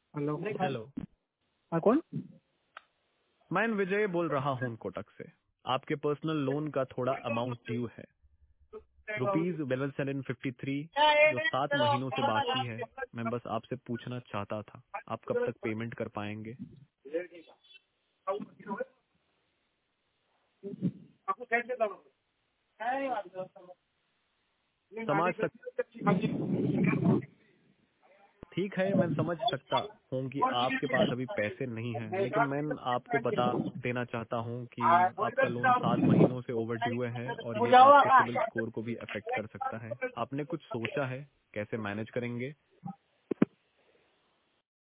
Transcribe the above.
Hello. Hello. हाँ, कौन? मैं विजय बोल रहा हूँ कोटक से। आपके पर्सनल लोन का थोड़ा अमाउंट ड्यू है, ₹11,753, जो 7 महीनों से बाकी है। मैं बस आपसे पूछना चाहता था, आप कब तक पेमेंट कर पाएंगे? समाज सक ठीक है, मैं समझ सकता हूँ कि आपके पास अभी पैसे नहीं हैं, लेकिन मैं आपको बता देना चाहता हूँ कि आपका लोन 7 महीनों से ओवर ड्यू है और ये आपके सिबिल स्कोर को भी अफेक्ट कर सकता है। आपने कुछ सोचा है कैसे मैनेज करेंगे?